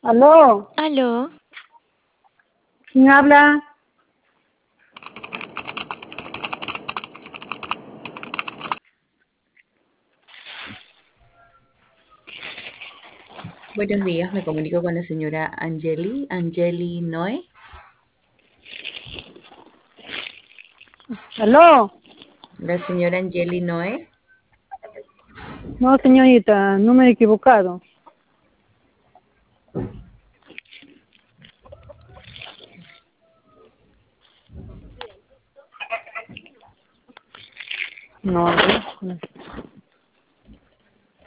Aló, Aló, ¿quién habla? Buenos días, me comunico con la señora Angeli Noé. Aló, La señora Angeli Noé. no señorita, no me he equivocado. No, no.